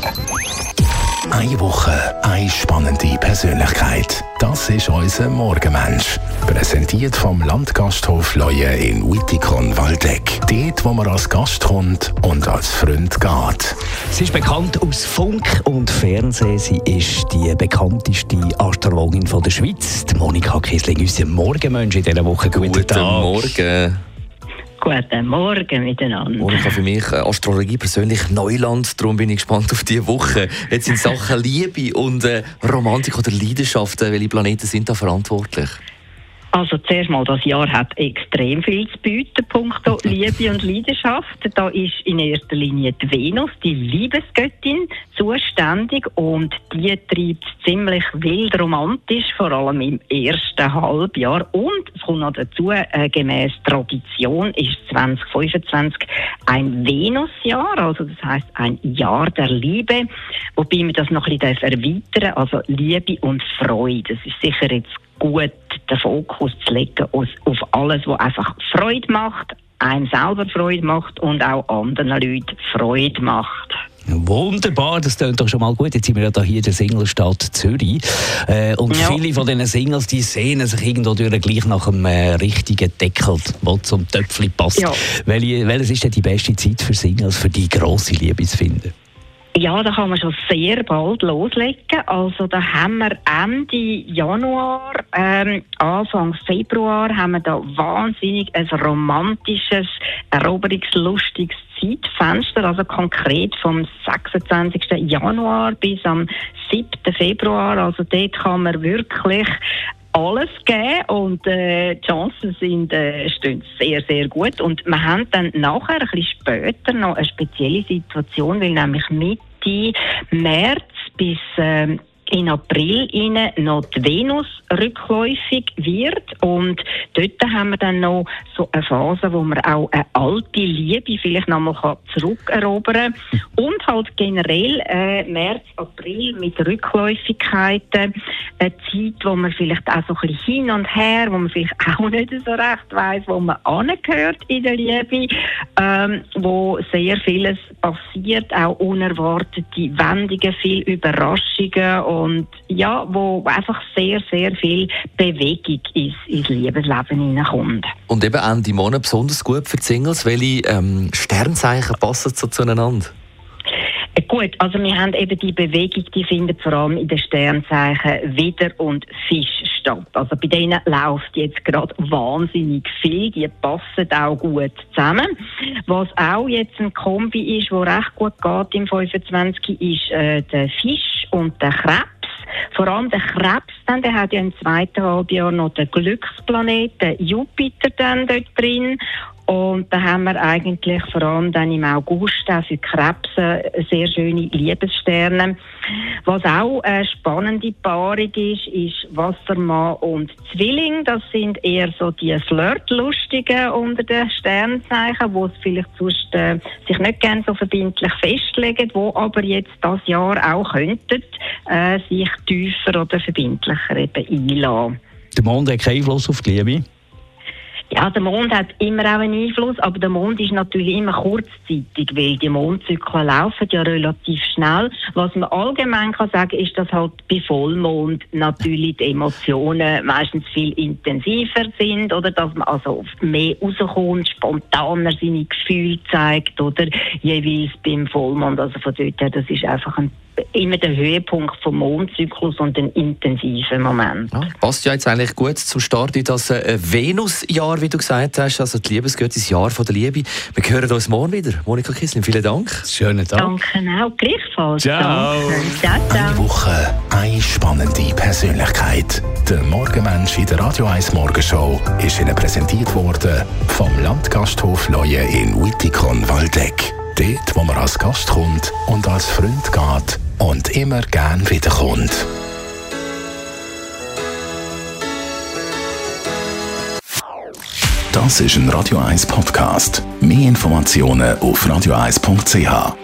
Eine Woche, eine spannende Persönlichkeit. Das ist unser Morgenmensch. Präsentiert vom Landgasthof Leue in Wittikon-Waldeck. Dort, wo man als Gast kommt und als Freund geht. Sie ist bekannt aus Funk und Fernsehen. Sie ist die bekannteste Astrologin von der Schweiz. Die Monika Kissling, unser Morgenmensch in dieser Woche. Guten Morgen. Guten Morgen miteinander. Monika, für mich Astrologie persönlich Neuland, darum bin ich gespannt auf diese Woche. Jetzt in Sachen Liebe und Romantik oder Leidenschaft, welche Planeten sind da verantwortlich? Also zuerst mal, das Jahr hat extrem viel zu bieten, punkto Liebe und Leidenschaft. Da ist in erster Linie die Venus, die Liebesgöttin, zuständig und die treibt ziemlich wild romantisch, vor allem im ersten Halbjahr. Und es kommt noch dazu, gemäss Tradition ist 2025 ein Venusjahr, also das heisst ein Jahr der Liebe, wobei wir das noch ein bisschen erweitern dürfen, also Liebe und Freude. Das ist sicher jetzt gut, den Fokus zu legen auf alles, was einfach Freude macht, einem selber Freude macht und auch anderen Leuten Freude macht. Wunderbar, das klingt doch schon mal gut. Jetzt sind wir ja hier in der Singlestadt Zürich. Und viele von diesen Singles, die sehnen sich irgendwo durch gleich nach einem richtigen Deckel, der zum Töpfchen passt. Ja. Welches ist denn die beste Zeit für Singles, für die grosse Liebe zu finden? Ja, da kann man schon sehr bald loslegen. Also da haben wir Ende Januar, Anfang Februar haben wir da wahnsinnig ein romantisches, eroberungslustiges Zeitfenster, also konkret vom 26. Januar bis am 7. Februar. Also dort kann man wirklich alles geben und die Chancen stehen sehr, sehr gut. Und wir haben dann nachher, ein bisschen später, noch eine spezielle Situation, weil nämlich Mitte März bis in April noch die Venus rückläufig wird und dort haben wir dann noch so eine Phase, wo man auch eine alte Liebe vielleicht nochmal zurückerobern kann und halt generell März, April mit Rückläufigkeiten eine Zeit, wo man vielleicht auch so ein bisschen hin und her, wo man vielleicht auch nicht so recht weiss, wo man angehört in der Liebe, wo sehr vieles passiert, auch unerwartete Wendungen, viele Überraschungen und ja, wo einfach sehr, sehr viel Bewegung ins Liebesleben hineinkommt. Und eben Ende Monat besonders gut für die Singles. Welche Sternzeichen passen so zueinander? Gut, also wir haben eben die Bewegung, die findet vor allem in den Sternzeichen Widder und Fisch statt. Also bei denen läuft jetzt gerade wahnsinnig viel, die passen auch gut zusammen. Was auch jetzt ein Kombi ist, wo recht gut geht im 25, ist der Fisch und der Krebs. Vor allem der Krebs, der hat ja im zweiten Halbjahr noch den Glücksplaneten Jupiter dann dort drin. Und da haben wir eigentlich vor allem dann im August auch für Krebse sehr schöne Liebessterne. Was auch eine spannende Paarung ist Wassermann und Zwilling. Das sind eher so die Flirtlustigen unter den Sternzeichen, die es vielleicht sonst sich nicht gerne so verbindlich festlegen, die aber jetzt das Jahr auch könnten sich tiefer oder verbindlicher eben einlassen. Der Mond hat keinen Einfluss auf die Liebe? Ja, der Mond hat immer auch einen Einfluss, aber der Mond ist natürlich immer kurzzeitig, weil die Mondzyklen laufen ja relativ schnell. Was man allgemein kann sagen, ist, dass halt bei Vollmond natürlich die Emotionen meistens viel intensiver sind oder dass man also mehr rauskommt, spontaner seine Gefühle zeigt oder jeweils beim Vollmond. Also von dort her, das ist einfach immer der Höhepunkt vom Mondzyklus und ein intensiver Moment. Ja, passt ja jetzt eigentlich gut zum Start in das Venusjahr, wie du gesagt hast, also die Liebesgöttin, das Jahr von der Liebe. Wir hören uns morgen wieder. Monika Kissling, vielen Dank. Schönen Tag. Danke auch, gleichfalls. Ciao. Eine Woche, eine spannende Persönlichkeit. Der Morgenmensch in der Radio 1 Morgenshow ist Ihnen präsentiert worden vom Landgasthof Leue in Wittikon-Waldeck. Dort, wo man als Gast kommt und als Freund geht und immer gern wiederkommt. Das ist ein Radio 1 Podcast. Mehr Informationen auf radio1.ch.